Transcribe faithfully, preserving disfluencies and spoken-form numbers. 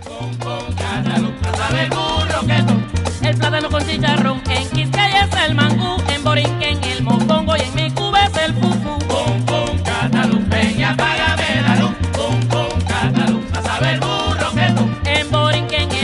Pum, pum, Cataluña sabe el burro que tú. El plátano con chicharrón, en Quisqueya es el mangú, en Borinquen el mofongo y en mi Cuba es el fufú. Pum, pum, Cataluña, peña, págame la luz. Pum, pum, Cataluña sabe el burro que tú. En Borinquen